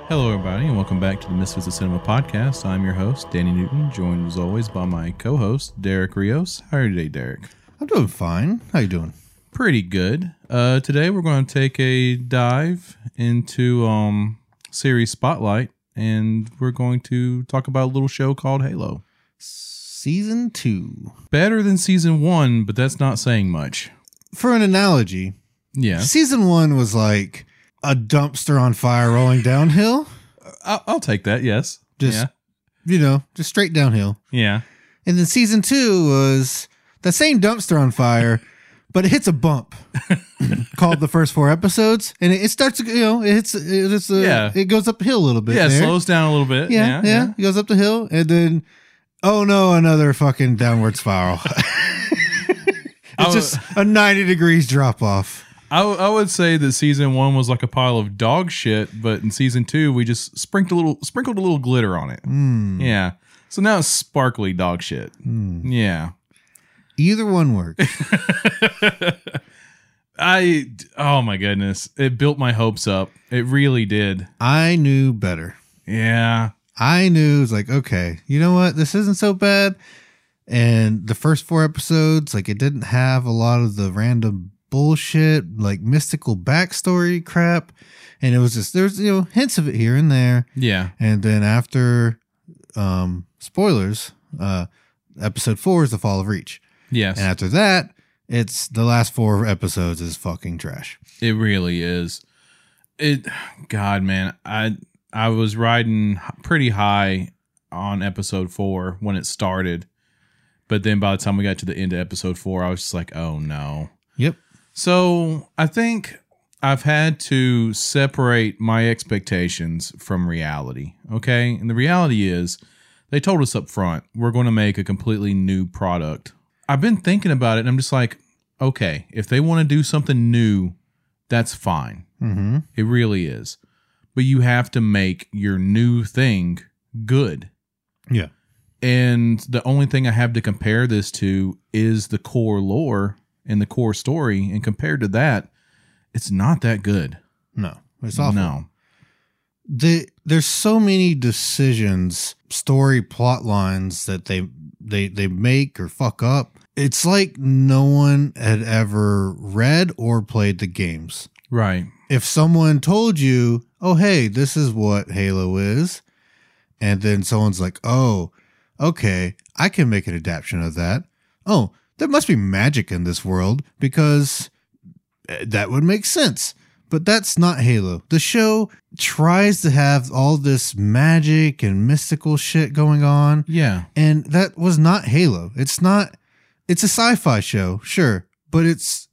Hello, everybody, and welcome back to the Misfits of Cinema podcast. I'm your host, Danny Newton, joined as always by my co-host, Derek Rios. How are you today, Derek? I'm doing fine. How you doing? Pretty good. Today, we're going to take a dive into series Spotlight, and we're going to talk about a little show called Halo. Season 2. Better than Season 1, but that's not saying much. For an analogy, Yeah. Season 1 was like a dumpster on fire rolling downhill. I'll take that, yes. Just straight downhill. Yeah. And then Season 2 was the same dumpster on fire, but it hits a bump called the first 4 episodes. And it starts, it goes uphill a little bit. Yeah, it there. slows down a little bit. Yeah. It goes up the hill. And then, oh no, another fucking downward spiral. It's just a 90 degrees drop off. I would say that Season 1 was like a pile of dog shit, but in Season 2, we just sprinkled a little glitter on it. Yeah. So now it's sparkly dog shit. Yeah. Either one works. Oh my goodness. It built my hopes up. It really did. I knew better. Yeah. I knew, it was like, okay, you know what? This isn't so bad. And the first 4 episodes, like, it didn't have a lot of the random bullshit, like mystical backstory crap. And it was just, there's, hints of it here and there. Yeah. And then after, spoilers, episode 4 is The Fall of Reach. Yes. And after that, it's the last 4 episodes is fucking trash. It really is. God, man, I was riding pretty high on episode 4 when it started. But then by the time we got to the end of episode 4, I was just like, oh no. Yep. So I think I've had to separate my expectations from reality. Okay. And the reality is they told us up front, we're going to make a completely new product. I've been thinking about it and I'm just like, okay, if they want to do something new, that's fine. Mm-hmm. It really is. But you have to make your new thing good. Yeah. And the only thing I have to compare this to is the core lore and the core story. And compared to that, it's not that good. No, it's awful. No. There's so many decisions, story plot lines that they make or fuck up. It's like no one had ever read or played the games. Right. If someone told you, oh, hey, this is what Halo is, and then someone's like, oh, okay, I can make an adaptation of that. Oh, there must be magic in this world because that would make sense. But that's not Halo. The show tries to have all this magic and mystical shit going on. Yeah. And that was not Halo. It's a sci-fi show, sure, but it's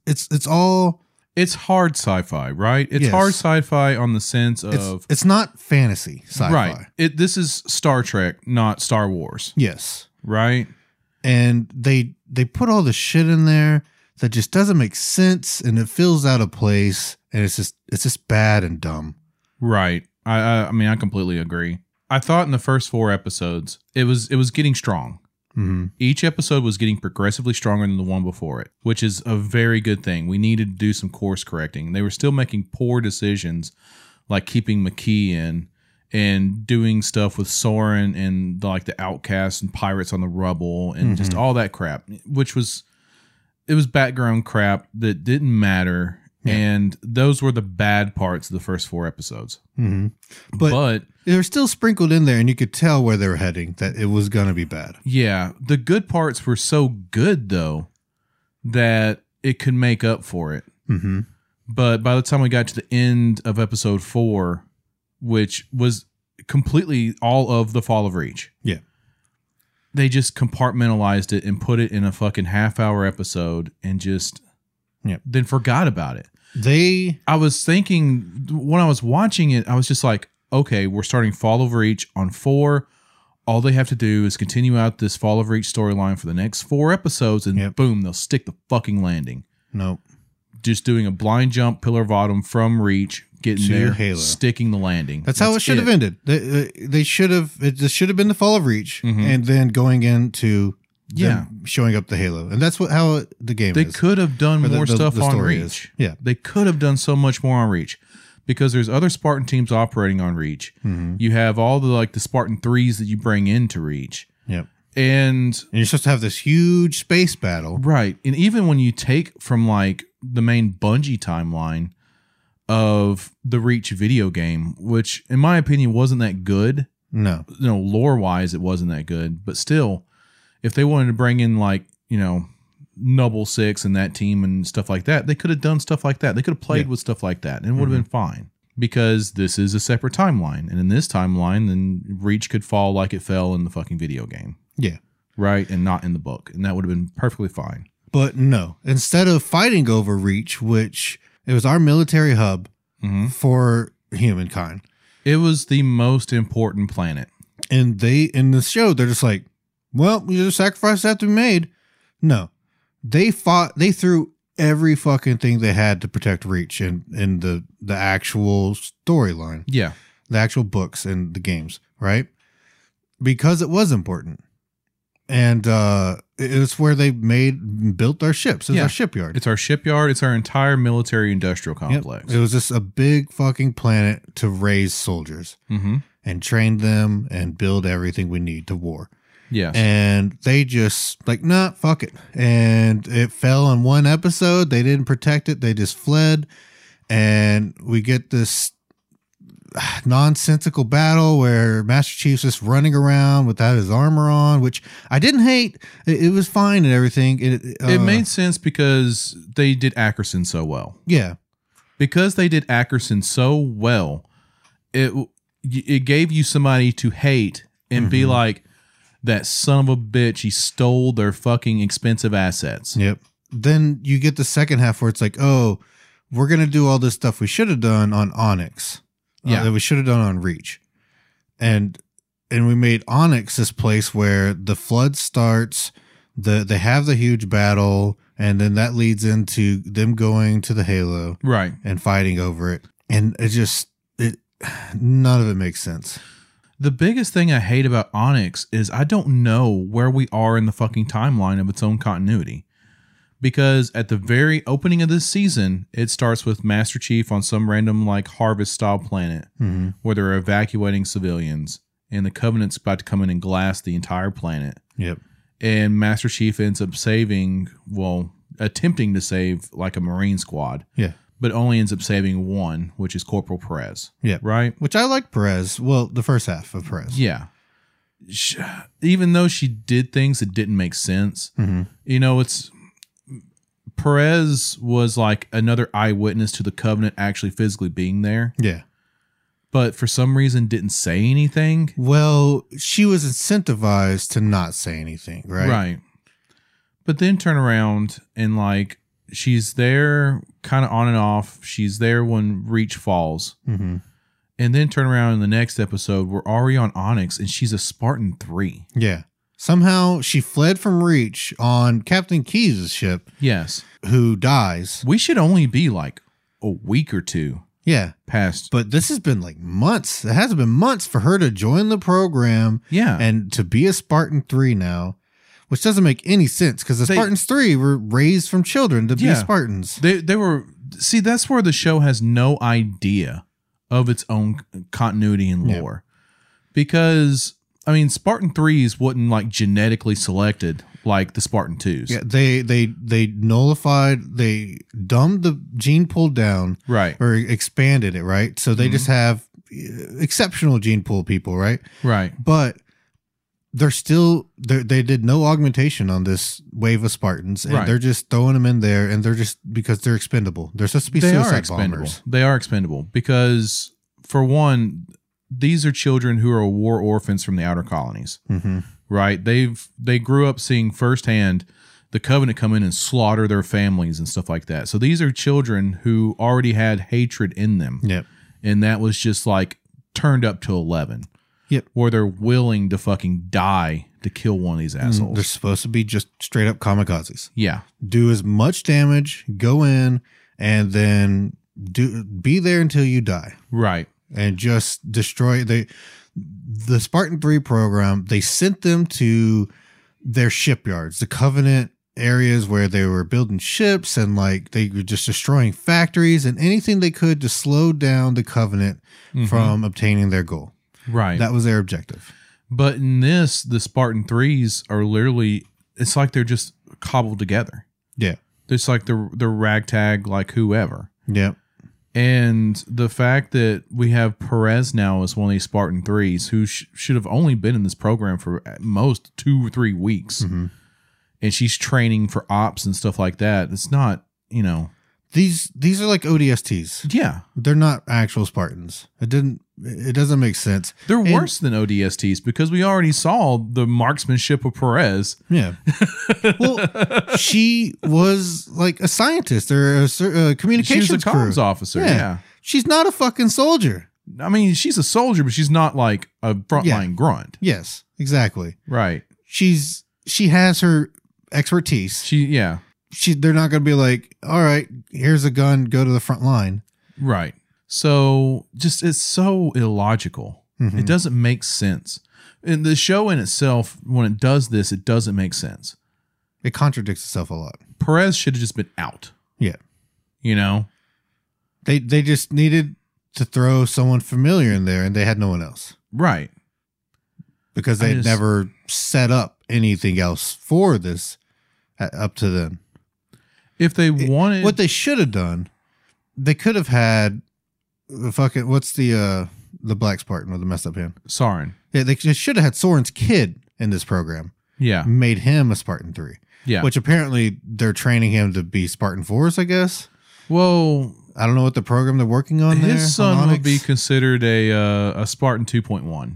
hard sci-fi, right? It's Yes. hard sci-fi on the sense of it's not fantasy sci-fi. right. This is Star Trek, not Star Wars, Yes. right? And they put all the shit in there that just doesn't make sense and it feels out of place and it's just bad and dumb. Right. I mean, I completely agree. I thought in the first 4 episodes, it was getting strong. Mm-hmm. Each episode was getting progressively stronger than the one before it, which is a very good thing. We needed to do some course correcting. They were still making poor decisions, like keeping McKee in and doing stuff with Soren and the outcasts and pirates on the rubble and just all that crap, which was background crap that didn't matter. Yeah. And those were the bad parts of the first 4 episodes. Mm-hmm. But they were still sprinkled in there and you could tell where they were heading, that it was going to be bad. Yeah. The good parts were so good, though, that it could make up for it. Mm-hmm. But by the time we got to the end of episode 4, which was completely all of the Fall of Reach. Yeah. They just compartmentalized it and put it in a fucking half-hour episode and just then forgot about it. I was thinking, when I was watching it, I was just like, okay, we're starting Fall of Reach on 4. All they have to do is continue out this Fall of Reach storyline for the next 4 episodes, and boom, they'll stick the fucking landing. Nope. Just doing a blind jump, pillar of autumn from Reach, getting to there, Halo. Sticking the landing. That's how it should have ended. They should have. It should have been the Fall of Reach, and then going into showing up the Halo, and that's how the game. They is. could have done more stuff the on story Reach. Is. Yeah, they could have done so much more on Reach, because there's other Spartan teams operating on Reach. Mm-hmm. You have all the Spartan 3s that you bring into Reach. Yep. And you're supposed to have this huge space battle. Right. And even when you take from like the main Bungie timeline of the Reach video game, which in my opinion wasn't that good. No. Lore wise, it wasn't that good. But still, if they wanted to bring in like, Noble Six and that team and stuff like that, they could have done stuff like that. They could have played with stuff like that and it would have been fine. Because this is a separate timeline. And in this timeline, then Reach could fall like it fell in the fucking video game. Yeah. Right. And not in the book. And that would have been perfectly fine. But no. Instead of fighting over Reach, which it was our military hub for humankind. It was the most important planet. And in the show, they're just like, well, there's a sacrifice that have to be made. No. They threw every fucking thing they had to protect Reach in the actual storyline. Yeah. The actual books and the games, right? Because it was important. And it's where they built our ships. It's our shipyard. It's our shipyard. It's our entire military industrial complex. Yep. It was just a big fucking planet to raise soldiers and train them and build everything we need to war. Yes. And they just like, nah, fuck it. And it fell on one episode. They didn't protect it. They just fled. And we get this nonsensical battle where Master Chief's just running around without his armor on, which I didn't hate. It was fine and everything. It made sense because they did Ackerson so well. Yeah. Because they did Ackerson so well, it gave you somebody to hate and be like, that son of a bitch, he stole their fucking expensive assets. Yep. Then you get the second half where it's like, oh, we're going to do all this stuff we should have done on Onyx. That we should have done on Reach. And we made Onyx this place where the flood starts, they have the huge battle, and then that leads into them going to the Halo. Right. And fighting over it. And none of it makes sense. The biggest thing I hate about Onyx is I don't know where we are in the fucking timeline of its own continuity. Because at the very opening of this season, it starts with Master Chief on some random like harvest style planet where they're evacuating civilians and the Covenant's about to come in and glass the entire planet. Yep. And Master Chief ends up attempting to save like a Marine squad. Yeah. But only ends up saving one, which is Corporal Perez. Yeah. Right? Which I like Perez. Well, the first half of Perez. Yeah. Even though she did things that didn't make sense, it's Perez was like another eyewitness to the Covenant actually physically being there. Yeah. But for some reason didn't say anything. Well, she was incentivized to not say anything, right? Right. But then turn around and like she's there kind of on and off. She's there when Reach falls. And then turn around in the next episode, we're already on Onyx and she's a Spartan 3. Yeah. Somehow she fled from Reach on Captain Keyes' ship. Yes. Who dies. We should only be like a week or two. Yeah. Past. But this has been like months. It has been months for her to join the program. Yeah. And to be a Spartan 3 now, which doesn't make any sense because the Spartans 3 were raised from children to be Spartans. They were. See, that's where the show has no idea of its own continuity and lore. Because, I mean, Spartan 3s wasn't like genetically selected like the Spartan 2s. Yeah, they nullified, they dumbed the gene pool down. Right. Or expanded it, right? So they just have exceptional gene pool people, right? Right. But they're still, they did no augmentation on this wave of Spartans. And they're just throwing them in there and they're just, because they're expendable. They're supposed to be suicide bombers. They are expendable because, for one, these are children who are war orphans from the outer colonies. Right? They grew up seeing firsthand the Covenant come in and slaughter their families and stuff like that. So these are children who already had hatred in them. Yep. And that was just like turned up to 11. Yep. Where they're willing to fucking die to kill one of these assholes. They're supposed to be just straight up kamikazes. Yeah. Do as much damage, go in, and then be there until you die. Right. And just destroy the Spartan 3 program. They sent them to their shipyards. The Covenant areas where they were building ships and like they were just destroying factories and anything they could to slow down the Covenant from obtaining their goal. Right. That was their objective. But in this, the Spartan 3s are literally, it's like they're just cobbled together. Yeah. It's like the ragtag, like whoever. Yeah. And the fact that we have Perez now as one of these Spartan 3s who should have only been in this program for at most 2 or 3 weeks. Mm-hmm. And she's training for ops and stuff like that. It's not, you know. These are like ODSTs. Yeah. They're not actual Spartans. It doesn't make sense. They're worse than ODSTs because we already saw the marksmanship of Perez. Yeah. Well, she was like a scientist or a communications She was a comms crew. officer. Yeah. She's not a fucking soldier. I mean, she's a soldier, but she's not like a frontline grunt. Yes, exactly. Right. She has her expertise. Yeah. They're not going to be like, all right, here's a gun, go to the front line. Right. So just it's so illogical. Mm-hmm. It doesn't make sense. And the show in itself, when it does this, it doesn't make sense. It contradicts itself a lot. Perez should have just been out. Yeah. You know? They just needed to throw someone familiar in there and they had no one else. Right. Because they never set up anything else for this up to then. If they wanted... What they should have done, they could have had fucking... What's the black Spartan with the messed up hand? Soren. Yeah, they should have had Soren's kid in this program. Yeah. Made him a Spartan 3. Yeah. Which apparently they're training him to be Spartan 4s, I guess. Well... I don't know what the program they're working on there. His son would be considered a Spartan 2.1.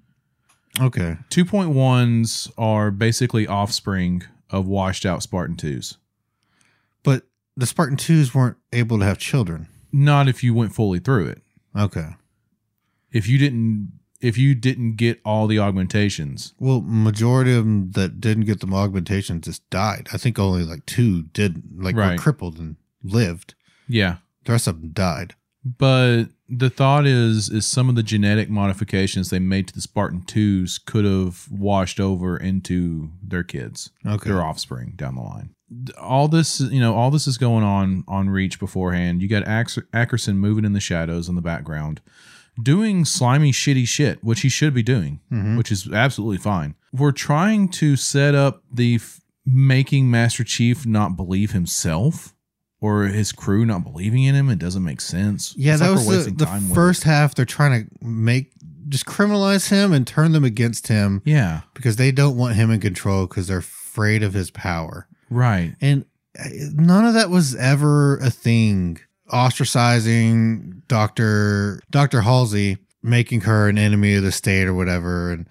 Okay. 2.1s are basically offspring of washed out Spartan 2s. But the Spartan 2s weren't able to have children. Not if you went fully through it. Okay. If you didn't get all the augmentations. Well, majority of them that didn't get the augmentations just died. I think only like 2 didn't, like were crippled and lived. Yeah. The rest of them died. But the thought is some of the genetic modifications they made to the Spartan 2s could have washed over into their kids, their offspring down the line. All this is going on Reach beforehand. You got Ackerson moving in the shadows in the background, doing slimy, shitty shit, which he should be doing, which is absolutely fine. We're trying to set up making Master Chief not believe himself. Or his crew not believing in him. It doesn't make sense. Yeah, it's that like was the first half. They're trying to just criminalize him and turn them against him. Yeah. Because they don't want him in control because they're afraid of his power. Right. And none of that was ever a thing. Ostracizing Dr. Halsey, making her an enemy of the state or whatever. And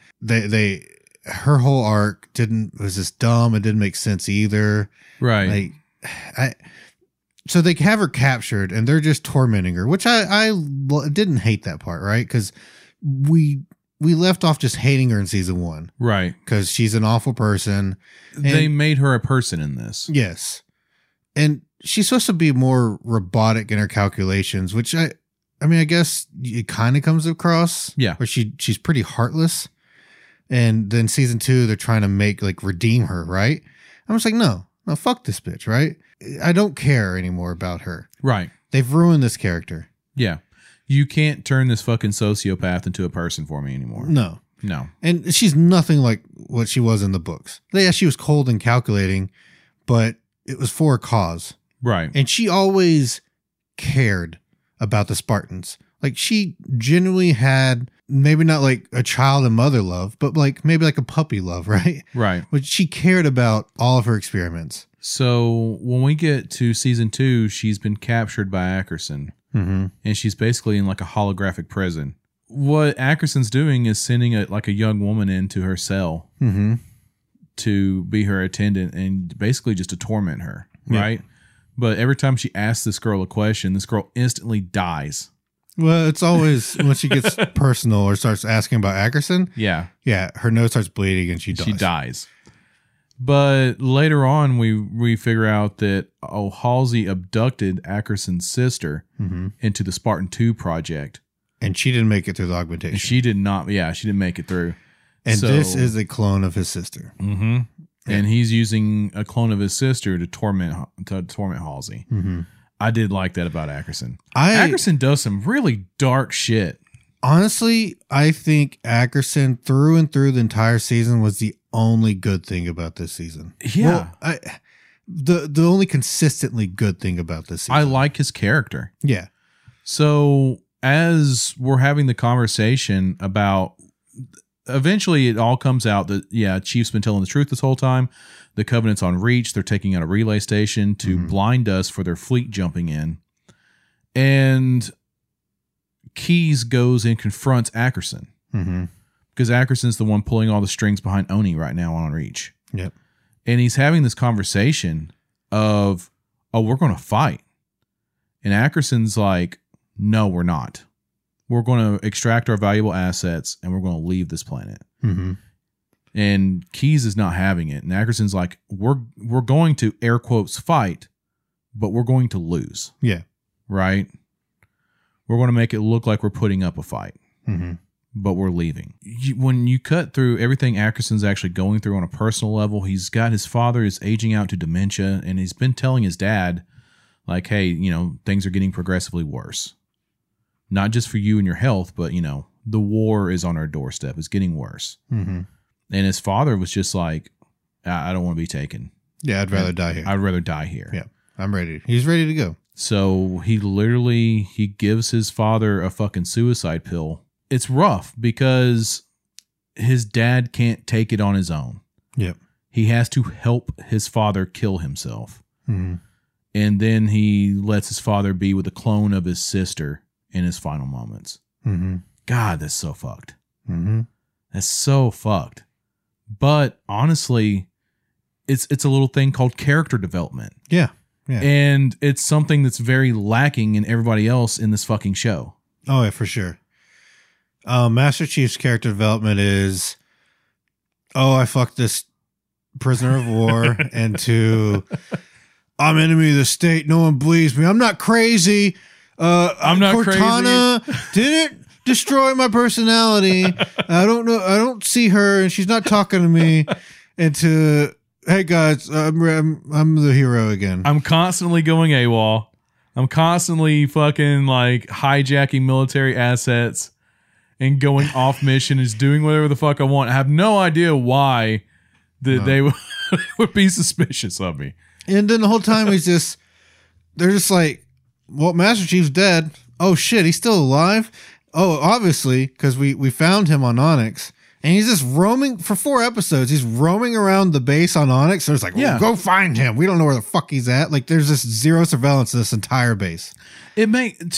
her whole arc was just dumb. It didn't make sense either. Right. So they have her captured and they're just tormenting her, which I didn't hate that part, right? Because we left off just hating her in season 1. Right. Because she's an awful person. They made her a person in this. Yes. And she's supposed to be more robotic in her calculations, which I guess it kind of comes across. Yeah. Where she's pretty heartless. And then season 2, they're trying to redeem her, right? I'm just like, no, fuck this bitch, right? I don't care anymore about her. Right. They've ruined this character. Yeah. You can't turn this fucking sociopath into a person for me anymore. No. And she's nothing like what she was in the books. Yeah, she was cold and calculating, but it was for a cause. Right. And she always cared about the Spartans. Like, she genuinely had maybe not like a child and mother love, but maybe like a puppy love, right? Right. But she cared about all of her experiments. So when we get to season 2, she's been captured by Ackerson. Mm-hmm. And she's basically in like a holographic prison. What Ackerson's doing is sending a young woman into her cell to be her attendant and basically just to torment her, right? But every time she asks this girl a question, this girl instantly dies. Well, it's always when she gets personal or starts asking about Ackerson. Yeah. Yeah, her nose starts bleeding and she dies. She dies. But later on, we figure out that Halsey abducted Ackerson's sister into the Spartan 2 project. And she didn't make it through the augmentation. And she did not. Yeah, she didn't make it through. And this is a clone of his sister. Mm-hmm. and he's using a clone of his sister to torment Halsey. Mm-hmm. I did like that about Ackerson. Ackerson does some really dark shit. Honestly, I think Ackerson through and through the entire season was the only good thing about this season. Yeah. Well, the only consistently good thing about this season. I like his character. Yeah. So as we're having the conversation about, eventually it all comes out that, yeah, Chief's been telling the truth this whole time. The Covenant's on Reach. They're taking out a relay station to blind us for their fleet jumping in. And Keyes goes and confronts Ackerson. Because Ackerson's the one pulling all the strings behind Oni right now on Reach. Yep. And he's having this conversation of, oh, we're going to fight. And Ackerson's like, no, we're not. We're going to extract our valuable assets and we're going to leave this planet. And Keyes is not having it. And Ackerson's like, we're going to air quotes fight, but we're going to lose. Yeah. Right? We're going to make it look like we're putting up a fight, but we're leaving. When you cut through everything Ackerson's actually going through on a personal level, he's got his father is aging out to dementia, and he's been telling his dad, like, hey, you know, things are getting progressively worse. Not just for you and your health, but, you know, the war is on our doorstep. It's getting worse. And his father was just like, I don't want to be taken. Yeah, I'd rather die here. I'd rather die here. Yeah, I'm ready. He's ready to go. So he gives his father a fucking suicide pill. It's rough because his dad can't take it on his own. Yep. He has to help his father kill himself. And then he lets his father be with a clone of his sister in his final moments. God, that's so fucked. That's so fucked. But honestly, it's a little thing called character development. Yeah. Yeah. And it's something that's very lacking in everybody else in this fucking show. Oh, yeah, for sure. Master Chief's character development is, I fucked this prisoner of war into, I'm enemy of the state. No one believes me. I'm not crazy. I'm not Cortana didn't destroy my personality. I don't know. I don't see her and she's not talking to me. Into, hey guys, I'm the hero again. I'm constantly going AWOL. I'm constantly fucking like hijacking military assets and going off mission, is doing whatever the fuck I want. I have no idea why they would be suspicious of me. And then the whole time they're just like, well, Master Chief's dead. Oh shit, he's still alive. Oh, obviously, because we found him on Onyx. And he's just roaming for 4 episodes. He's roaming around the base on Onyx. So it's like, go find him. We don't know where the fuck he's at. Like, there's this zero surveillance of this entire base. To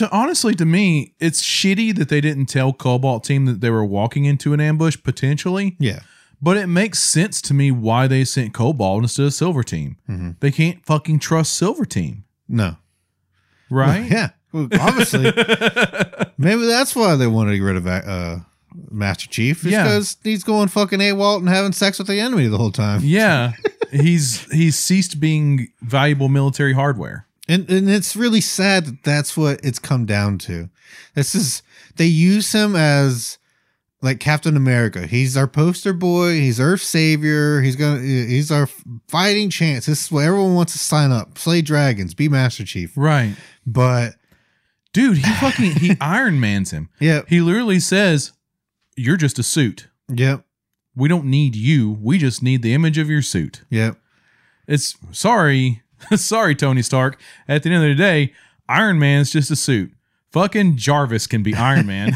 me, it's shitty that they didn't tell Cobalt Team that they were walking into an ambush potentially. Yeah. But it makes sense to me why they sent Cobalt instead of Silver Team. They can't fucking trust Silver Team. No. Right? Well, yeah. Well, obviously. Maybe that's why they wanted to get rid of Master Chief, is because he's going fucking AWOL and having sex with the enemy the whole time. Yeah. He's ceased being valuable military hardware. And it's really sad that that's what it's come down to. They use him as like Captain America. He's our poster boy. He's Earth's savior. He's our fighting chance. This is what everyone wants to sign up. Slay dragons. Be Master Chief. Right. But dude, he Iron Mans him. Yeah. He literally says, you're just a suit. Yep. We don't need you. We just need the image of your suit. Yep. It's sorry, Tony Stark. At the end of the day, Iron Man's just a suit. Fucking Jarvis can be Iron Man.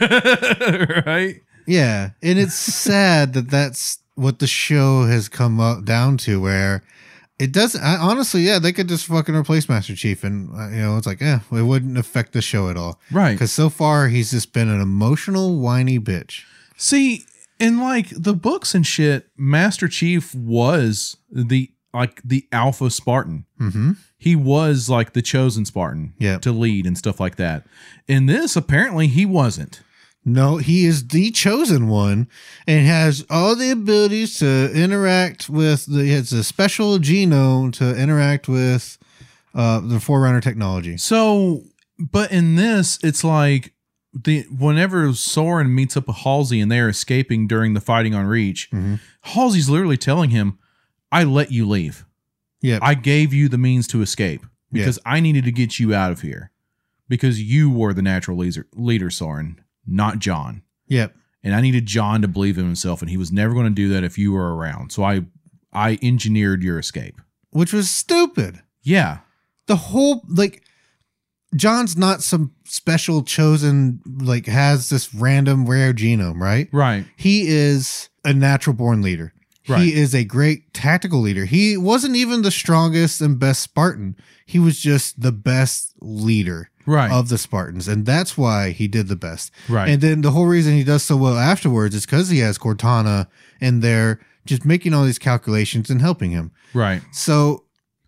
Right? Yeah. And it's sad that that's what the show has come up down to, where it doesn't, honestly, yeah, they could just fucking replace Master Chief and, it's like, it wouldn't affect the show at all. Right. Because so far, he's just been an emotional, whiny bitch. See, in like the books and shit, Master Chief was the alpha Spartan. He was like the chosen Spartan to lead and stuff like that. In this, apparently, he wasn't. No, he is the chosen one and has all the abilities to interact with it's a special genome to interact with the Forerunner technology. So, but in this, it's like whenever Soren meets up with Halsey and they're escaping during the fighting on Reach, Halsey's literally telling him, I let you leave. Yeah. I gave you the means to escape because I needed to get you out of here because you were the natural leader, Soren, not John. Yep. And I needed John to believe in himself, and he was never going to do that if you were around. So I engineered your escape. Which was stupid. Yeah. The whole, like, John's not some special chosen, like, has this random rare genome, right? Right. He is a natural born leader. Right. He is a great tactical leader. He wasn't even the strongest and best Spartan. He was just the best leader of the Spartans. And that's why he did the best. Right. And then the whole reason he does so well afterwards is because he has Cortana in there just making all these calculations and helping him. Right. So,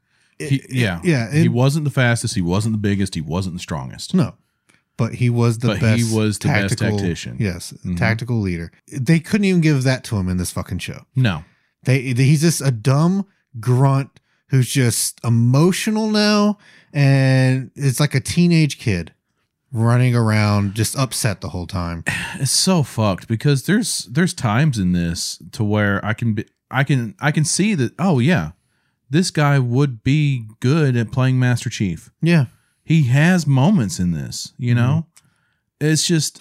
he wasn't the fastest. He wasn't the biggest. He wasn't the strongest. No. But he was the best. He was the best tactician. Yes, tactical leader. They couldn't even give that to him in this fucking show. No. He's just a dumb grunt who's just emotional now, and it's like a teenage kid running around just upset the whole time. It's so fucked because there's times in this to where I can see that, oh yeah, this guy would be good at playing Master Chief. Yeah. He has moments in this, you know? It's just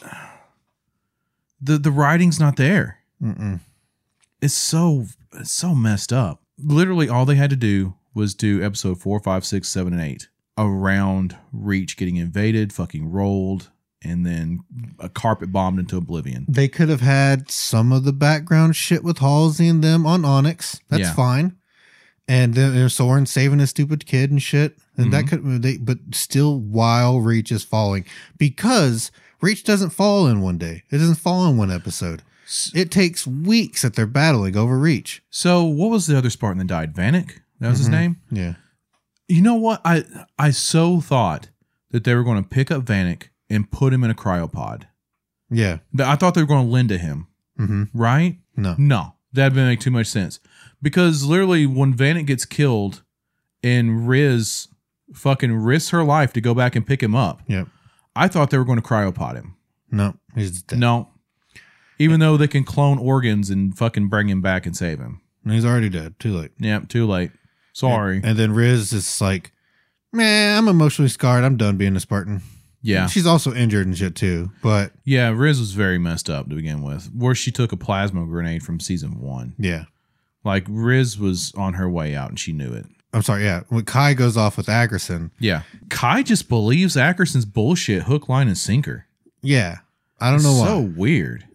the writing's not there. It's so messed up. Literally all they had to do was do episode 4, 5, 6, 7, and 8 around Reach getting invaded, fucking rolled, and then a carpet bombed into oblivion. They could have had some of the background shit with Halsey and them on Onyx. That's fine. And then Soren saving a stupid kid and shit. And that could, but still while Reach is falling, because Reach doesn't fall in one day. It doesn't fall in one episode. It takes weeks that they're battling over Reach. So what was the other Spartan that died? Vanek? That was his name? Yeah. You know what? I so thought that they were going to pick up Vanek and put him in a cryopod. Yeah. I thought they were going to lend to him. Right? No. That didn't make too much sense. Because literally when Vanek gets killed and Riz fucking risks her life to go back and pick him up. Yep. I thought they were going to cryopod him. No, he's dead. No. Even though they can clone organs and fucking bring him back and save him. He's already dead. Too late. Yeah, too late. Sorry. And then Riz is like, man, I'm emotionally scarred. I'm done being a Spartan. Yeah. She's also injured and shit too. But yeah, Riz was very messed up to begin with. Where she took a plasma grenade from season 1. Yeah. Like Riz was on her way out and she knew it. I'm sorry, yeah. When Kai goes off with Ackerson. Yeah. Kai just believes Ackerson's bullshit, hook, line, and sinker. Yeah. I don't know why. So weird.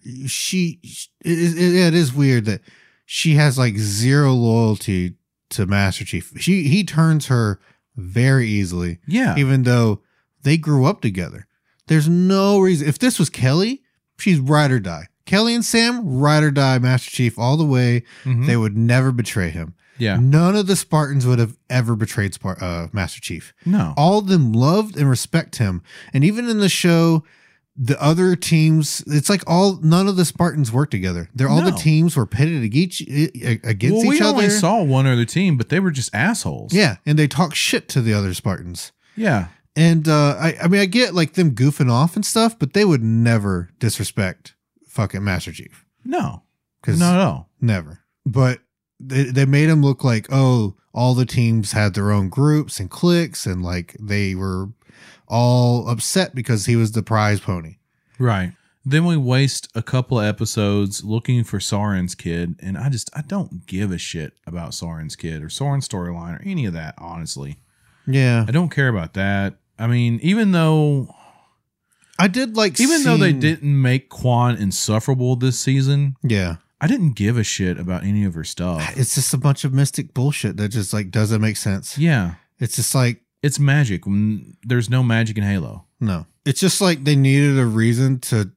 It is weird that she has like zero loyalty to Master Chief. He turns her very easily. Yeah. Even though they grew up together. There's no reason. If this was Kelly, she's ride or die. Kelly and Sam, ride or die Master Chief all the way. They would never betray him. Yeah. None of the Spartans would have ever betrayed Master Chief. No. All of them loved and respect him. And even in the show, the other teams, it's like none of the Spartans work together. All the teams were pitted against each other. We only saw one other team, but they were just assholes. Yeah. And they talk shit to the other Spartans. Yeah. And I mean, I get like them goofing off and stuff, but they would never disrespect fucking Master Chief. No. Not at all. Never. But they made him look like, oh, all the teams had their own groups and cliques, and like they were all upset because he was the prize pony. Right. Then we waste a couple of episodes looking for Soren's kid, and I don't give a shit about Soren's kid or Soren's storyline or any of that, honestly. Yeah. I don't care about that. I mean, even though I did like though they didn't make Quan insufferable this season. Yeah. I didn't give a shit about any of her stuff. It's just a bunch of mystic bullshit that just like doesn't make sense. Yeah. It's just like, it's magic when there's no magic in Halo. No. It's just like they needed a reason to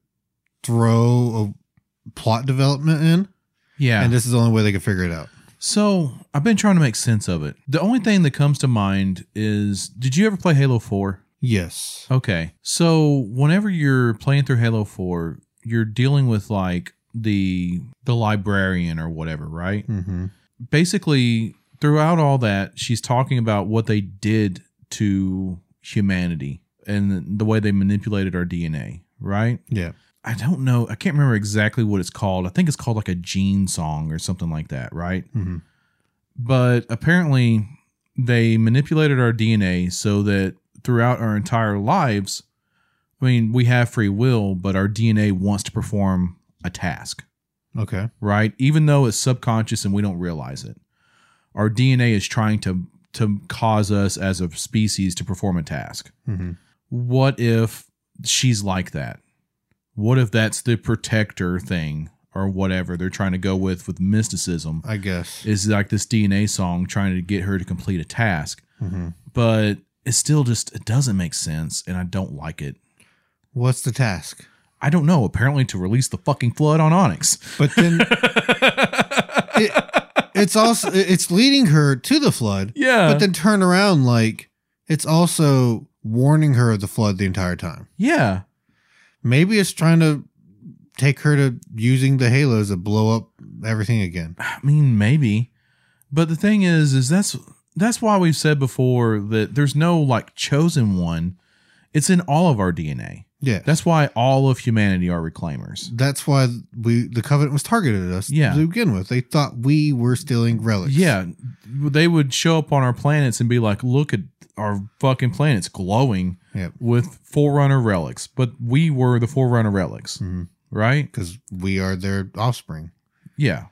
throw a plot development in. Yeah. And this is the only way they could figure it out. So I've been trying to make sense of it. The only thing that comes to mind is, did you ever play Halo 4? Yes. Okay. So whenever you're playing through Halo 4, you're dealing with like the librarian or whatever, right? Mm-hmm. Basically, throughout all that, she's talking about what they did to humanity and the way they manipulated our DNA, right? Yeah. I don't know. I can't remember exactly what it's called. I think it's called like a gene song or something like that, right? Mm-hmm. But apparently they manipulated our DNA so that throughout our entire lives, I mean, we have free will, but our DNA wants to perform a task, Okay. right? Even though it's subconscious and we don't realize it. Our DNA is trying to cause us as a species to perform a task. Mm-hmm. What if she's like that? What if that's the protector thing or whatever they're trying to go with mysticism? I guess. Is like this DNA song trying to get her to complete a task. Mm-hmm. But it's still just, it doesn't make sense and I don't like it. What's the task? I don't know. Apparently to release the fucking flood on Onyx. But then it's also, it's leading her to the flood. Yeah. But then turn around, like, it's also warning her of the flood the entire time. Yeah. Maybe it's trying to take her to using the halos to blow up everything again. I mean, maybe. But the thing is that's why we've said before that there's no like chosen one. It's in all of our DNA. Yeah. That's why all of humanity are reclaimers. That's why the Covenant was targeted at us to begin with. They thought we were stealing relics. Yeah. They would show up on our planets and be like, look at our fucking planet's glowing with Forerunner relics. But we were the Forerunner relics, right? Because we are their offspring. Yeah.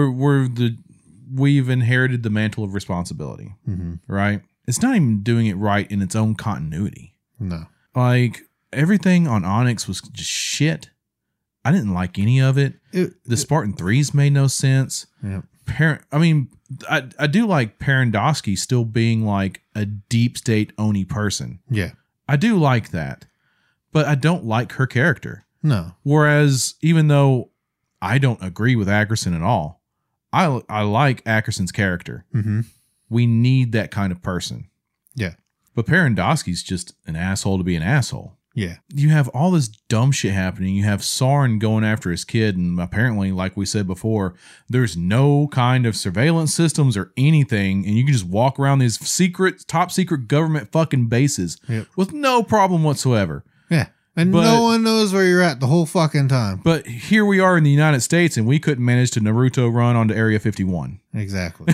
We've inherited the mantle of responsibility, right? It's not even doing it right in its own continuity. No. Like, everything on Onyx was just shit. I didn't like any of it. The Spartan 3s made no sense. Yeah. I do like Parandowski still being like a deep state Oni person. Yeah. I do like that. But I don't like her character. No. Whereas, even though I don't agree with Ackerson at all, I like Ackerson's character. Mm-hmm. We need that kind of person. Yeah. But Parandowski's just an asshole to be an asshole. Yeah. You have all this dumb shit happening. You have Soren going after his kid. And apparently, like we said before, there's no kind of surveillance systems or anything. And you can just walk around these top secret government fucking bases with no problem whatsoever. Yeah. And no one knows where you're at the whole fucking time. But here we are in the United States and we couldn't manage to Naruto run onto Area 51. Exactly.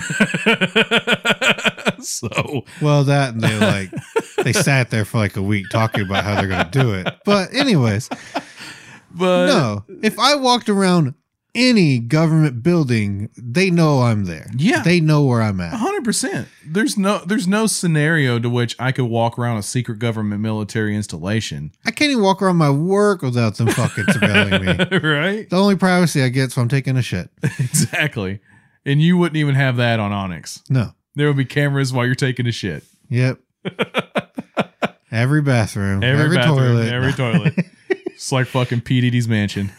So. Well, that and they sat there for like a week talking about how they're going to do it. But anyways. But no, if I walked around any government building, they know I'm there. Yeah. They know where I'm at. 100%. There's no scenario to which I could walk around a secret government military installation. I can't even walk around my work without them fucking surveilling me. Right? The only privacy I get is when I'm taking a shit. Exactly. And you wouldn't even have that on Onyx. No. There would be cameras while you're taking a shit. Yep. Every bathroom. Every bathroom, toilet. Every toilet. It's like fucking P. Diddy's mansion.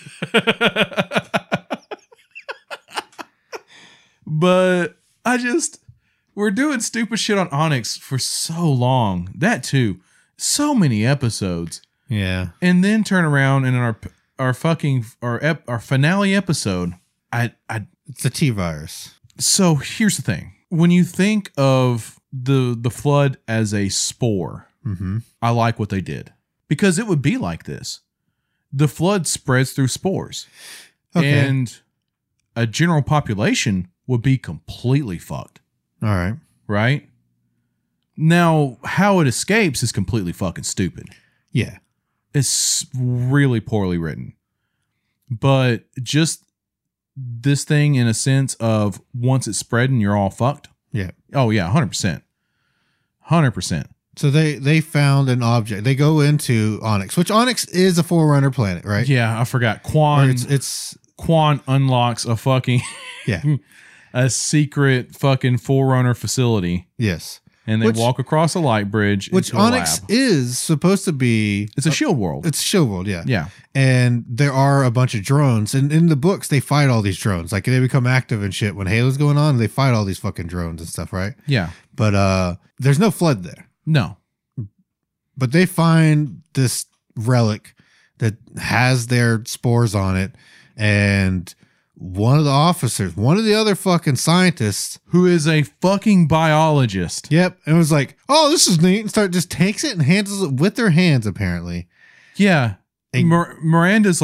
But we're doing stupid shit on Onyx for so long. That too. So many episodes. Yeah. And then turn around and in our finale episode, it's a T-virus. So here's the thing. When you think of the flood as a spore, I like what they did. Because it would be like this. The flood spreads through spores. Okay. And a general population would be completely fucked. All right. Right? Now, how it escapes is completely fucking stupid. Yeah. It's really poorly written. But just this thing in a sense of once it's spreading, you're all fucked. Yeah. Oh, yeah, 100%. 100%. So they found an object. They go into Onyx, which Onyx is a Forerunner planet, right? Yeah, I forgot. Quan. Quan unlocks a fucking a secret fucking Forerunner facility. Yes. And they walk across a light bridge. Which Onyx is supposed to be. It's a shield world. It's a shield world, yeah. Yeah. And there are a bunch of drones. And in the books, they fight all these drones. Like they become active and shit. When Halo's going on, they fight all these fucking drones and stuff, right? Yeah. But there's no flood there. No. But they find this relic that has their spores on it. And one of the other fucking scientists, who is a fucking biologist. Yep. And was like, oh, this is neat. And just takes it and handles it with their hands, apparently. Yeah. Miranda's like,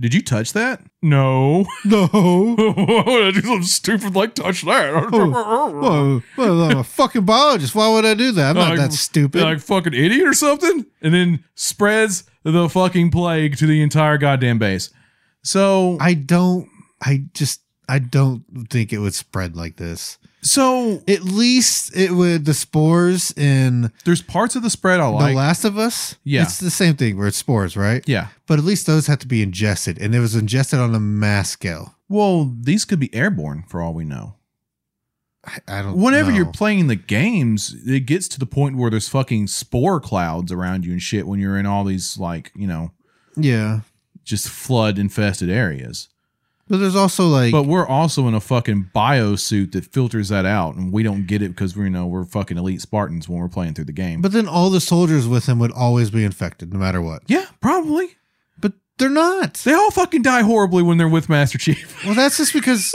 Did you touch that? No. No. Why would I do something stupid like touch that? Well, I'm a fucking biologist. Why would I do that? I'm not that stupid. Like fucking idiot or something? And then spreads the fucking plague to the entire goddamn base. So I don't think it would spread like this. So at least it would, the spores in there's parts of the spread I like. The Last of Us. Yeah. It's the same thing where it's spores, right? Yeah. But at least those have to be ingested, and it was ingested on a mass scale. Well, these could be airborne for all we know. I don't Whenever know. you're playing the games, it gets to the point where there's fucking spore clouds around you and shit when you're in all these, like, you know, yeah, just flood infested areas. But there's also like, but we're also in a fucking biosuit that filters that out, and we don't get it because we're fucking elite Spartans when we're playing through the game. But then all the soldiers with him would always be infected, no matter what. Yeah, probably. But they're not. They all fucking die horribly when they're with Master Chief. Well, that's just because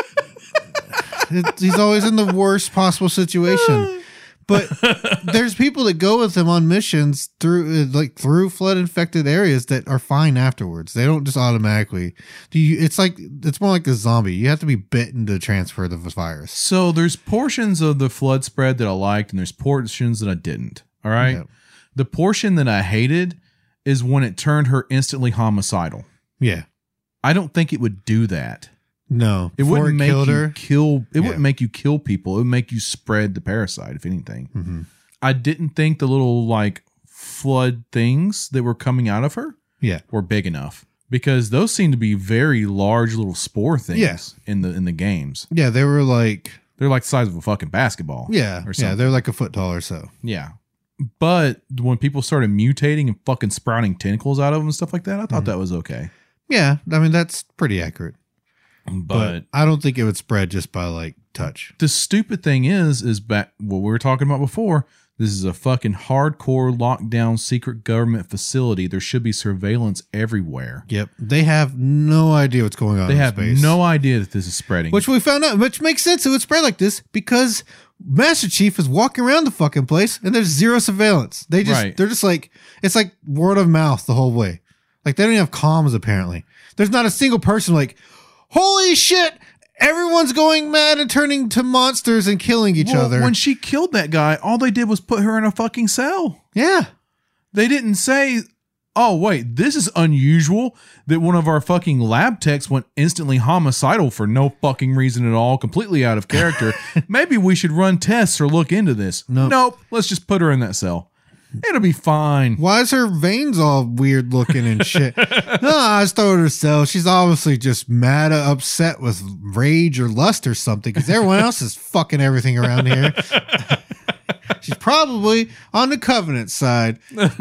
he's always in the worst possible situation. But there's people that go with him on missions through flood infected areas that are fine afterwards. They don't just automatically. It's more like a zombie. You have to be bitten to transfer the virus. So there's portions of the flood spread that I liked, and there's portions that I didn't. All right. Yeah. The portion that I hated is when it turned her instantly homicidal. Yeah. I don't think it would do that. No, it wouldn't make you kill. It Yeah. wouldn't make you kill people. It would make you spread the parasite, if anything. Mm-hmm. I didn't think the little like flood things that were coming out of her, were big enough, because those seem to be very large little spore things in the games. Yeah, they're like the size of a fucking basketball. Yeah, or something. yeah, they're like a foot tall or so. Yeah. But when people started mutating and fucking sprouting tentacles out of them and stuff like that, I thought that was okay. Yeah, I mean that's pretty accurate. But I don't think it would spread just by like touch. The stupid thing is back what we were talking about before. This is a fucking hardcore lockdown secret government facility. There should be surveillance everywhere. Yep. They have no idea what's going on. They have in space. no idea that this is spreading. Which we found out, which makes sense. It would spread like this because Master Chief is walking around the fucking place and there's zero surveillance. They're just like, it's like word of mouth the whole way. Like they don't even have comms apparently. There's not a single person like, holy shit, everyone's going mad and turning to monsters and killing each other. When she killed that guy, all they did was put her in a fucking cell. Yeah. They didn't say, oh, wait, this is unusual that one of our fucking lab techs went instantly homicidal for no fucking reason at all, completely out of character. Maybe we should run tests or look into this. Nope. Let's just put her in that cell. It'll be fine. Why is her veins all weird looking and shit? No, I just throw her to cell. She's obviously just mad or upset with rage or lust or something because everyone else is fucking everything around here. She's probably on the Covenant side.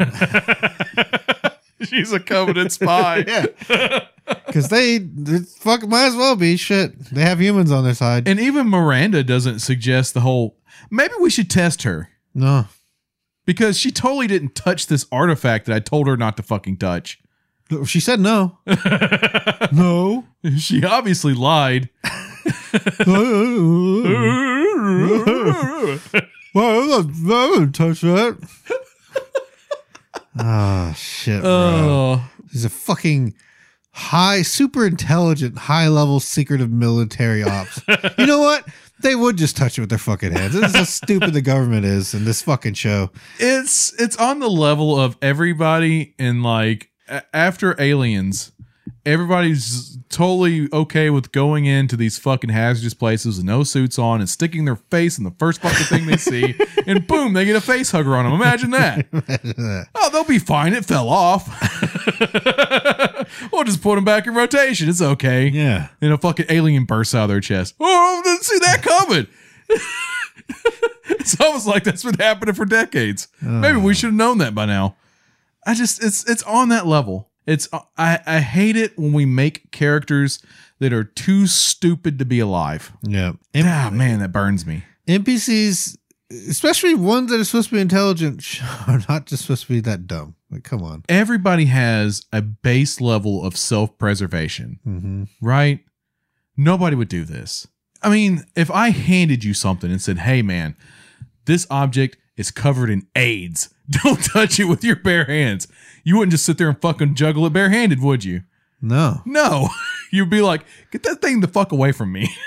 She's a Covenant spy. Yeah. Because they fucking might as well be. Shit. They have humans on their side. And even Miranda doesn't suggest the whole, maybe we should test her. No. Because she totally didn't touch this artifact that I told her not to fucking touch. She said no. No. She obviously lied. Well, I wouldn't touch that. Oh, shit, bro. He's a fucking super intelligent, high-level secretive military ops. You know what? They would just touch it with their fucking hands. This is how stupid the government is in this fucking show. It's on the level of everybody in like after Aliens, everybody's totally okay with going into these fucking hazardous places with no suits on and sticking their face in the first fucking thing they see, and boom, they get a face hugger on them. Imagine that. Oh, they'll be fine. It fell off. We'll just put them back in rotation. It's okay. Yeah. And a fucking alien bursts out of their chest. Oh, I didn't see that coming. It's almost like that's been happening for decades. Maybe we should have known that by now. It's on that level. I hate it when we make characters that are too stupid to be alive. Yeah. Man, that burns me. NPCs, especially ones that are supposed to be intelligent, are not just supposed to be that dumb. Like, come on. Everybody has a base level of self-preservation, right? Nobody would do this. I mean, if I handed you something and said, hey, man, this object is covered in AIDS. Don't touch it with your bare hands. You wouldn't just sit there and fucking juggle it barehanded, would you? No. No. You'd be like, get that thing the fuck away from me.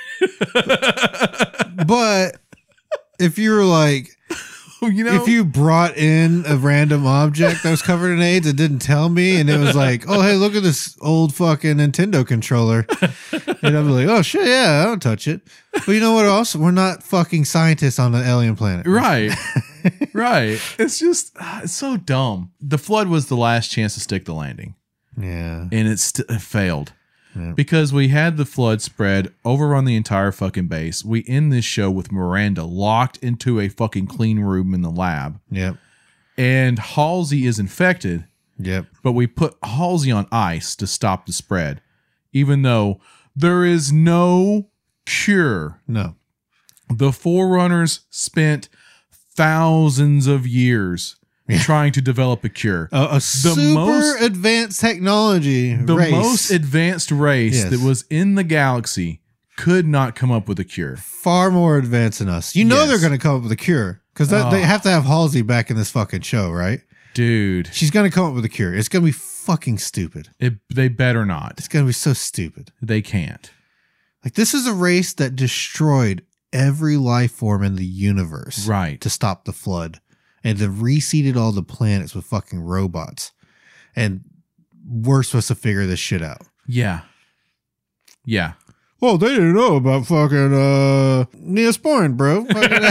But if you were like, You know? if you brought in a random object that was covered in AIDS and didn't tell me, and it was like, oh, hey, look at this old fucking Nintendo controller. And I'd be like, oh, shit, yeah, I don't touch it. But you know what else? We're not fucking scientists on an alien planet. Right. Right. It's just, it's so dumb. The flood was the last chance to stick the landing. Yeah. And it failed. Yeah. Because we had the flood spread, overrun the entire fucking base. We end this show with Miranda locked into a fucking clean room in the lab. Yep. And Halsey is infected, Yep. but we put Halsey on ice to stop the spread, even though there is no cure. No. The Forerunners spent thousands of years trying to develop a cure. A super advanced technology The race. most advanced race Yes. that was in the galaxy could not come up with a cure. Far more advanced than us. You know Yes. they're going to come up with a cure. Because they have to have Halsey back in this fucking show, right? Dude, She's going to come up with a cure. It's going to be fucking stupid. they better not. It's going to be so stupid. They can't. Like, this is a race that destroyed every life form in the universe. Right. To stop the flood. And then reseeded all the planets with fucking robots. And we're supposed to figure this shit out. Yeah. Yeah. Well, they didn't know about fucking Neosporin, bro.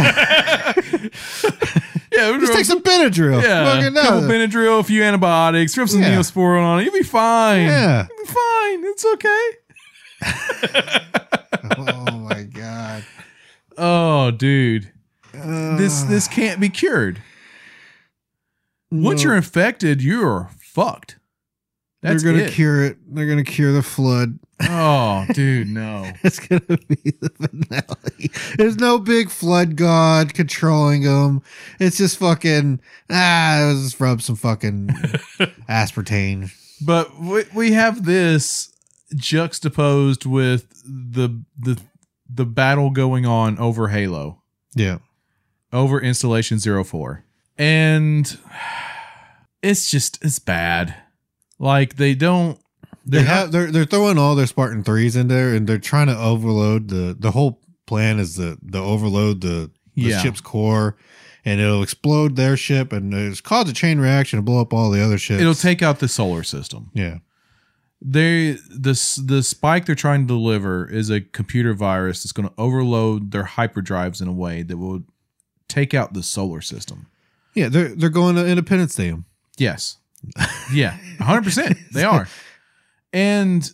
Yeah, Just take some Benadryl. Yeah, Fucking couple no. Benadryl, a few antibiotics, throw some Yeah. Neosporin on it. You'll be fine. Yeah. You'll be fine. It's okay. Oh my god. Oh, dude. This can't be cured. Once No. you're infected, you're fucked. That's They're gonna it. cure it. They're gonna cure the flood. Oh, dude, no. It's gonna be the finale. There's no big flood god controlling them. It's just fucking let's just rub some fucking aspartame. But we have this juxtaposed with the battle going on over Halo, Yeah. over Installation 04. And it's bad. Like they're They're throwing all their Spartan 3s in there, and they're trying to overload the whole plan is the overload the Yeah. ship's core, and it'll explode their ship, and it's cause a chain reaction to blow up all the other ships. it'll take out the solar system. Yeah. The spike they're trying to deliver is a computer virus that's going to overload their hyperdrives in a way that will take out the solar system. Yeah, they're going to Independence Day. Yes. Yeah, 100%. They are. And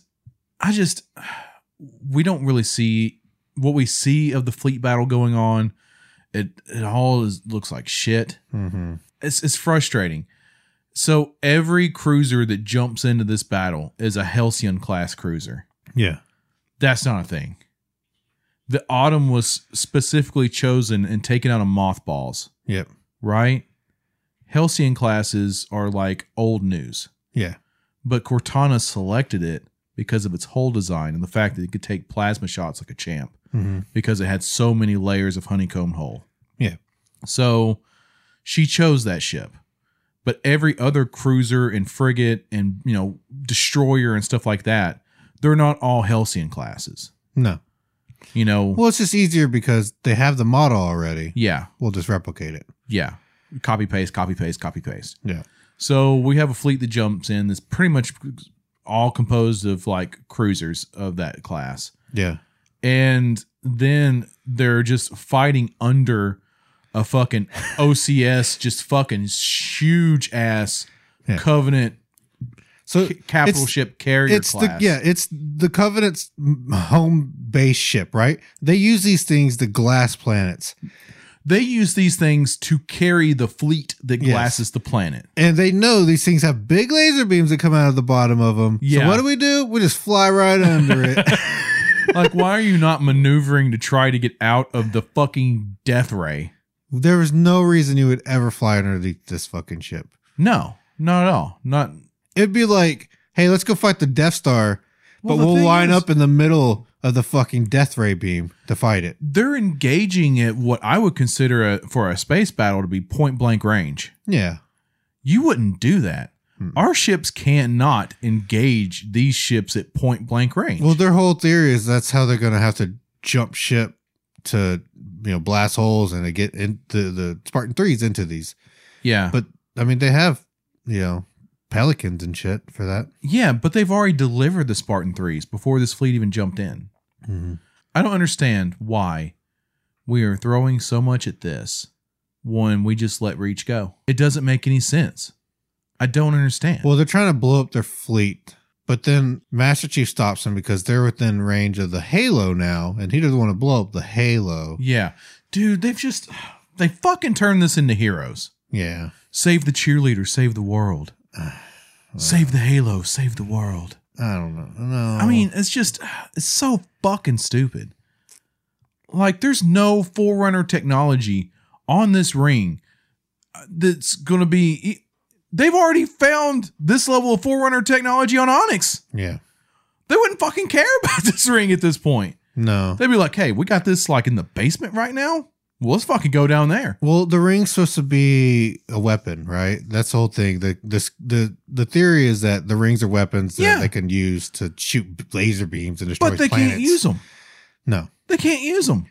we don't really see what we see of the fleet battle going on. It all looks like shit. Mm-hmm. It's frustrating. So every cruiser that jumps into this battle is a Halcyon class cruiser. Yeah. That's not a thing. The Autumn was specifically chosen and taken out of mothballs, Yep. right? Halcyon classes are like old news. Yeah. But Cortana selected it because of its hull design and the fact that it could take plasma shots like a champ Mm-hmm. because it had so many layers of honeycomb hull. Yeah. So she chose that ship. But every other cruiser and frigate and, destroyer and stuff like that, they're not all Halcyon classes. No. Well, it's just easier because they have the model already. Yeah. We'll just replicate it. Yeah. Copy, paste, copy, paste, copy, paste. Yeah. So we have a fleet that jumps in that's pretty much all composed of like cruisers of that class. Yeah. And then they're just fighting under a fucking OCS, just fucking huge ass Yeah. Covenant So capital it's- ship carrier it's class. it's the Covenant's home base ship, right? They use these things to glass planets, They use these things to carry the fleet that Yes. glasses the planet. and they know these things have big laser beams that come out of the bottom of them. Yeah. So what do? We just fly right under it. Like, why are you not maneuvering to try to get out of the fucking death ray? There was no reason you would ever fly underneath this fucking ship. No, not at all. Not. It'd be like, hey, let's go fight the Death Star, Well, but the we'll thing line is- up in the middle of the fucking death ray beam to fight it. They're engaging at what I would consider for a space battle to be point blank range. Yeah. You wouldn't do that. Our ships cannot engage these ships at point blank range. Well, their whole theory is that's how they're going to have to jump ship to, blast holes and to get into the Spartan 3s into these. Yeah. But, I mean, they have, Pelicans and shit for that. Yeah, but they've already delivered the Spartan 3s before this fleet even jumped in. Mm-hmm. I don't understand why we are throwing so much at this when we just let Reach go. It doesn't make any sense. I don't understand. Well, they're trying to blow up their fleet, but then Master Chief stops them because they're within range of the Halo now, and he doesn't want to blow up the Halo. Yeah. Dude, they fucking turned this into heroes. Yeah. Save the cheerleader, save the world. Save the Halo, save the world. I don't know. No. I mean, it's so fucking stupid. Like, there's no Forerunner technology on this ring that's going to be... They've already found this level of Forerunner technology on Onyx. Yeah. They wouldn't fucking care about this ring at this point. No. They'd be like, hey, we got this like in the basement right now. Well, let's fucking go down there. Well, the ring's supposed to be a weapon, right? That's the whole thing. The theory is that the rings are weapons that they can use to shoot laser beams and destroy planets. But they can't use them. No. They can't use them.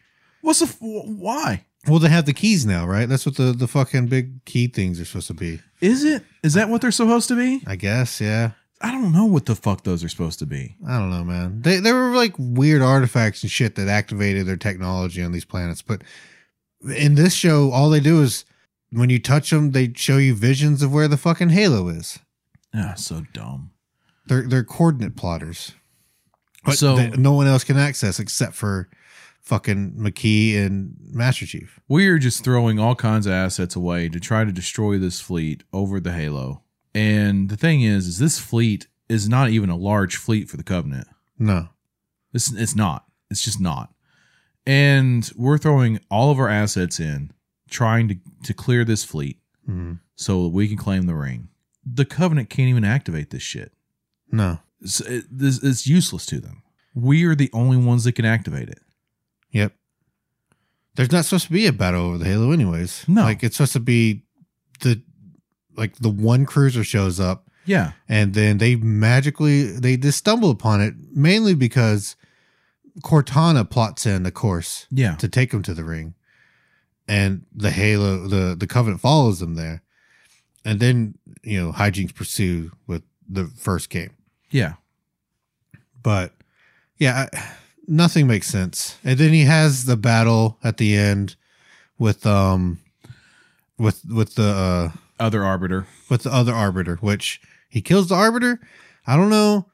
Why? Well, they have the keys now, right? That's what the fucking big key things are supposed to be. Is it? Is that what they're supposed to be? I guess, yeah. I don't know what the fuck those are supposed to be. I don't know, man. They were like weird artifacts and shit that activated their technology on these planets. But in this show, all they do is when you touch them, they show you visions of where the fucking Halo is. Ah, so dumb. They're coordinate plotters. But So no one else can access except for fucking McKee and Master Chief. we are just throwing all kinds of assets away to try to destroy this fleet over the Halo. And the thing is this fleet is not even a large fleet for the Covenant. No. It's not. It's just not. And we're throwing all of our assets in, trying to clear this fleet so that we can claim the ring. The Covenant can't even activate this shit. No. It's useless to them. We are the only ones that can activate it. Yep. There's not supposed to be a battle over the Halo anyways. No. Like, it's supposed to be the one cruiser shows up. Yeah. And then they just stumble upon it, mainly because Cortana plots in, of course, Yeah. to take them to the ring. And the Halo, the Covenant follows them there. And then, hijinks pursue with the first game. Yeah. But, yeah, nothing makes sense. And then he has the battle at the end with the Other Arbiter. with the other Arbiter, which he kills the Arbiter. I don't know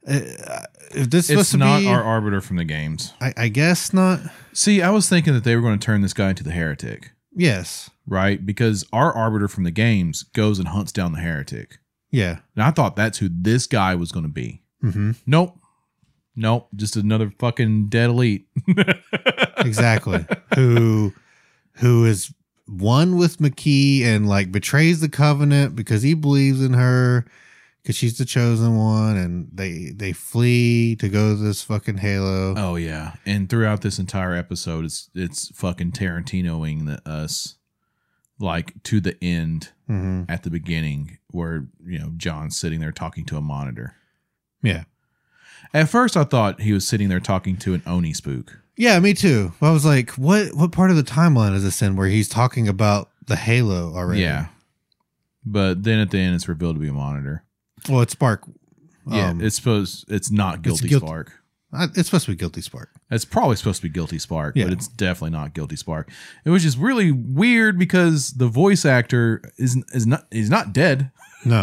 if this is supposed It's to not be our Arbiter from the games. I guess not. See, I was thinking that they were going to turn this guy into the Heretic, Yes. right? Because our Arbiter from the games goes and hunts down the Heretic. Yeah. And I thought that's who this guy was going to be. Mm-hmm. Nope. Just another fucking dead elite. Exactly. Who is one with McKee and like betrays the Covenant because he believes in her because she's the chosen one, and they flee to go to this fucking Halo. Oh yeah, and throughout this entire episode, it's fucking Tarantinoing us like to the end at the beginning where John's sitting there talking to a monitor. Yeah. At first, I thought he was sitting there talking to an Oni spook. Yeah, me too. I was like, what part of the timeline is this in where he's talking about the Halo already? Yeah, but then at the end, it's revealed to be a monitor. Well, it's Spark. Yeah, it's not Guilty Spark. It's supposed to be Guilty Spark. It's probably supposed to be Guilty Spark, Yeah. but it's definitely not Guilty Spark. It was just really weird because the voice actor is not dead. No.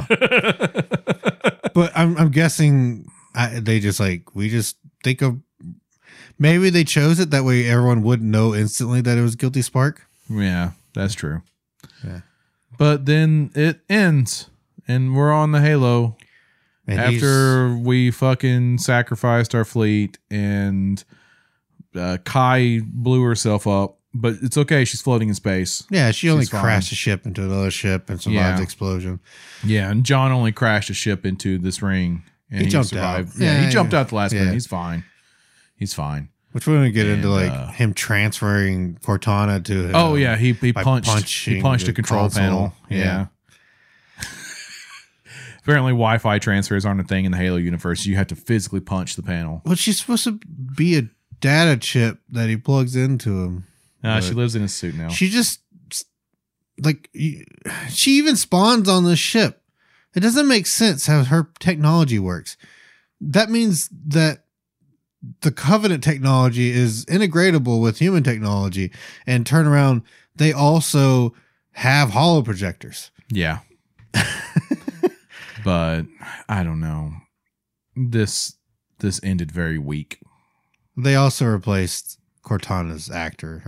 But I'm guessing we just think of maybe they chose it that way everyone wouldn't know instantly that it was Guilty Spark. Yeah, that's true. Yeah. But then it ends and we're on the Halo And after we fucking sacrificed our fleet and Kai blew herself up, but it's okay. She's floating in space. she only She's fine. crashed a ship into another ship and survived the explosion. Yeah, and John only crashed a ship into this ring. And He jumped survived. out. Yeah, Yeah, he jumped yeah. out the last Yeah. minute. He's fine. He's fine. Which we're gonna get into And, like him transferring Cortana to. Oh yeah, he by punched punching a control the console. panel. Yeah. Yeah. Apparently, Wi-Fi transfers aren't a thing in the Halo universe. You have to physically punch the panel. Well, she's supposed to be a data chip that he plugs into him. She lives in a suit now. She just she even spawns on this ship. It doesn't make sense how her technology works. That means that the Covenant technology is integratable with human technology, and turn around, they also have holo projectors. Yeah. But I don't know. This ended very weak. They also replaced Cortana's actor,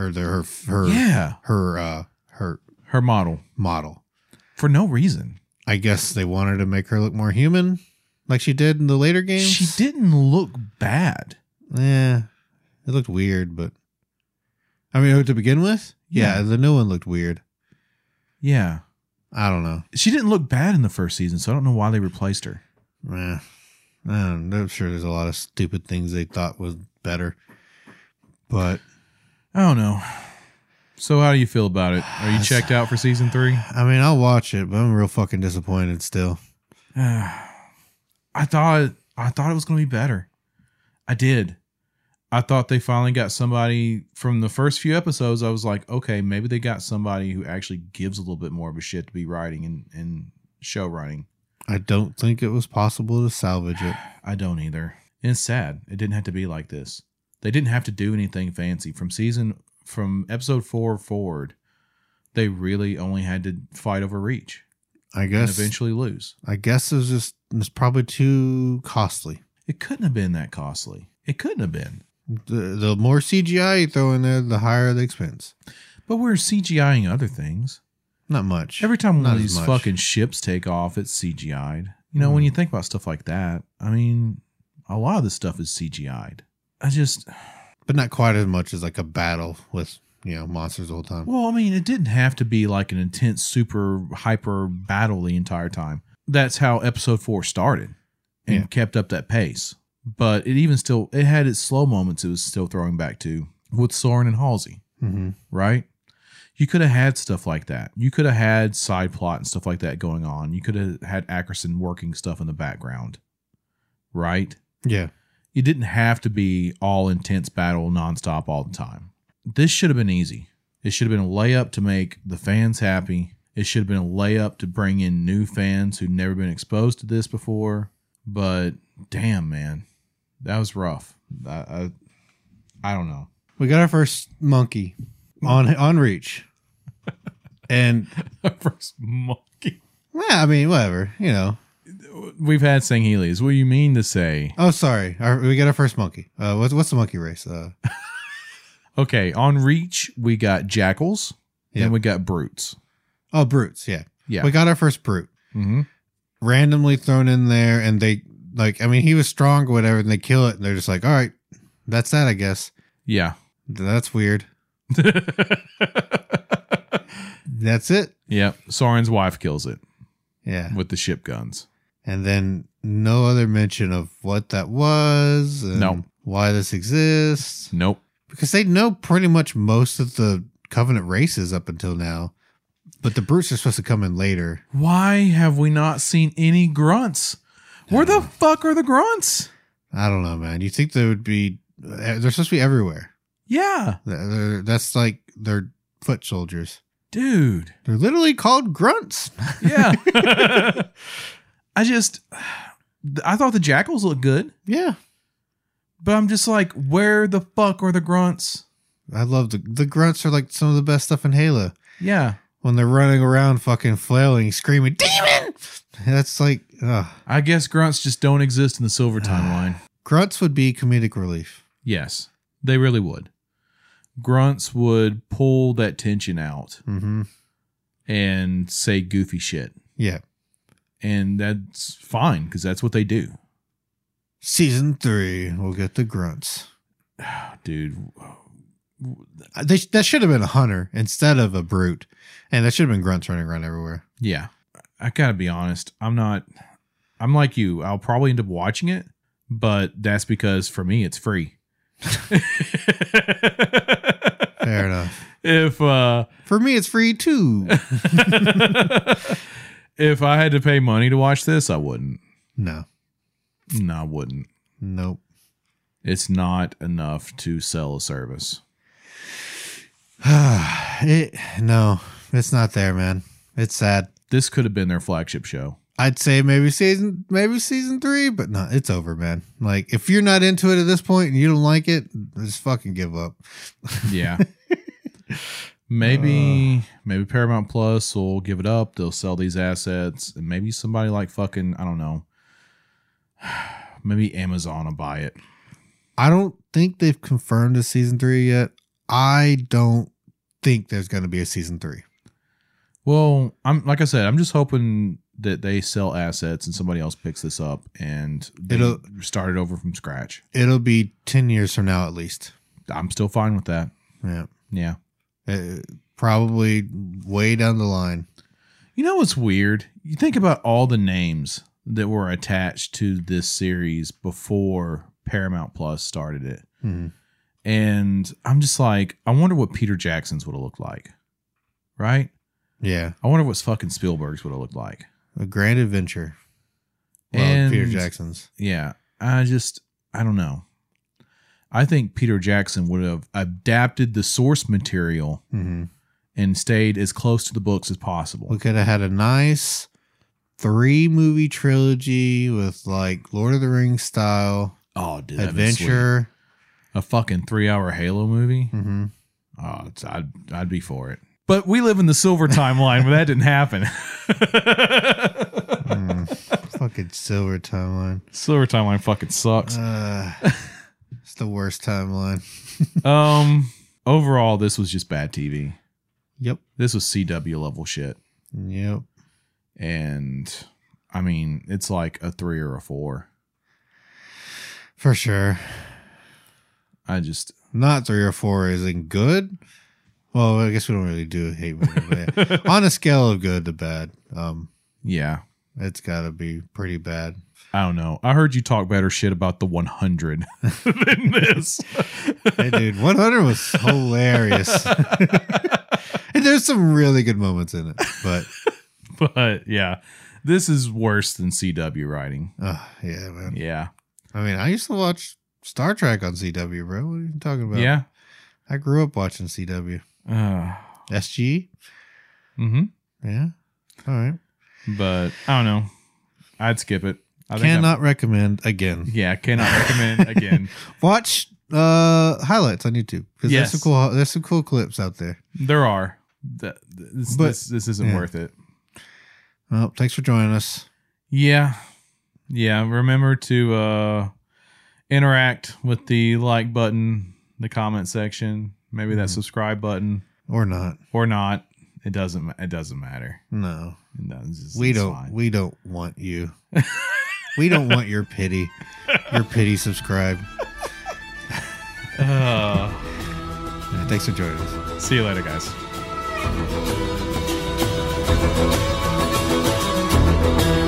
her model For no reason. I guess they wanted to make her look more human, like she did in the later games. She didn't look bad. Yeah, it looked weird, but I mean, to begin with, yeah, the new one looked weird. Yeah. I don't know. She didn't look bad in the first season, so I don't know why they replaced her. I'm sure there's a lot of stupid things they thought was better, but I don't know. So how do you feel about it? Are you checked out for season 3? I mean, I'll watch it, but I'm real fucking disappointed still. I thought it was going to be better. I did. I thought they finally got somebody from the first few episodes. I was like, okay, maybe they got somebody who actually gives a little bit more of a shit to be writing and show running. I don't think it was possible to salvage it. I don't either. And it's sad. It didn't have to be like this. They didn't have to do anything fancy. From episode 4 forward, they really only had to fight over Reach. I guess. And eventually lose. I guess it was probably too costly. It couldn't have been that costly. It couldn't have been. The more CGI you throw in there, the higher the expense. But we're CGIing other things. Not much. Every time one of these fucking ships take off, it's CGI'd. You know, when you think about stuff like that, I mean, a lot of this stuff is CGI'd. But not quite as much as like a battle with, monsters the whole time. Well, I mean, it didn't have to be like an intense, super hyper battle the entire time. That's how episode 4 started and kept up that pace. But it had its slow moments it was still throwing back to with Soren and Halsey, right? You could have had stuff like that. You could have had side plot and stuff like that going on. You could have had Ackerson working stuff in the background, right? Yeah. You didn't have to be all intense battle nonstop all the time. This should have been easy. It should have been a layup to make the fans happy. It should have been a layup to bring in new fans who'd never been exposed to this before. But damn, man. That was rough. I don't know. We got our first monkey on Reach. And our first monkey. Well, I mean, whatever, We've had Sangheilies. What do you mean to say? Oh, sorry. We got our first monkey. What's the monkey race? Okay, on Reach, we got jackals, and we got brutes. Oh, brutes, yeah. Yeah. We got our first brute. Mm-hmm. Randomly thrown in there, and they, he was strong or whatever, and they kill it, and they're just like, all right, that's that, I guess. Yeah. That's weird. That's it. Yep. Soren's wife kills it. Yeah. With the ship guns. And then no other mention of what that was. And why this exists. Nope. Because they know pretty much most of the Covenant races up until now. But the brutes are supposed to come in later. Why have we not seen any grunts? Where the fuck are the grunts? I don't know, man. You think they would be... They're supposed to be everywhere. Yeah. That's like they're foot soldiers. Dude. They're literally called grunts. Yeah. I thought the jackals looked good. Yeah. But I'm just like, where the fuck are the grunts? I love the grunts are like some of the best stuff in Halo. Yeah. When they're running around fucking flailing, screaming, demon! That's like, I guess grunts just don't exist in the Silver timeline. Grunts would be comedic relief. Yes, they really would. Grunts would pull that tension out and say goofy shit. Yeah. And that's fine because that's what they do. Season 3, we'll get the grunts. Dude. That should have been a hunter instead of a brute. And that should have been grunts running around everywhere. Yeah. I gotta be honest. I'm like you. I'll probably end up watching it, but that's because for me, it's free. Fair enough. If for me, it's free too. If I had to pay money to watch this, I wouldn't. No. No, I wouldn't. Nope. It's not enough to sell a service. No, it's not there, man. It's sad. This could have been their flagship show. I'd say maybe season 3, but no, it's over, man. Like, if you're not into it at this point and you don't like it, just fucking give up. Yeah. Maybe Paramount Plus will give it up. They'll sell these assets, and maybe somebody like fucking, I don't know. Maybe Amazon will buy it. I don't think they've confirmed a season 3 yet. I don't think there's going to be a season 3. Well, I'm like I said, I'm just hoping that they sell assets and somebody else picks this up and they start it over from scratch. It'll be 10 years from now at least. I'm still fine with that. Yeah. Yeah. Probably way down the line. You know what's weird? You think about all the names that were attached to this series before Paramount Plus started it. Mm-hmm. And I'm just like, I wonder what Peter Jackson's would have looked like. Right? Yeah. I wonder what fucking Spielberg's would have looked like. A Grand Adventure. Well, And Peter Jackson's. Yeah. I don't know. I think Peter Jackson would have adapted the source material and stayed as close to the books as possible. We could have had a nice 3-movie trilogy with like Lord of the Rings style. Oh, dude, that'd be sweet. adventure. A fucking 3-hour Halo movie. Mm-hmm. Oh, I'd be for it. But we live in the silver timeline where that didn't happen. Fucking silver timeline. Silver timeline fucking sucks. It's the worst timeline. Overall, this was just bad TV. Yep. This was CW level shit. Yep. And I mean, it's like a 3 or a 4. For sure. Not 3 or 4 isn't good. Well, I guess we don't really do hate movie, but yeah. On a scale of good to bad, yeah, it's got to be pretty bad. I don't know. I heard you talk better shit about the 100 than this. Hey, dude, 100 was hilarious. And there's some really good moments in it, but yeah, this is worse than CW writing. Oh, yeah, man. Yeah. I mean, I used to watch Star Trek on CW, bro. What are you talking about? Yeah. I grew up watching CW. SG? Mm-hmm. Yeah. All right. But I don't know. I'd skip it. Cannot recommend again. Yeah, cannot recommend again. Watch highlights on YouTube because Yes. there's some cool clips out there. There are. This isn't worth it. Well, thanks for joining us. Yeah. Yeah. Remember to interact with the like button, the comment section, maybe that subscribe button. Or not. It doesn't matter. No. We don't want you. We don't want your pity. Your pity subscribe. Thanks for joining us. See you later, guys.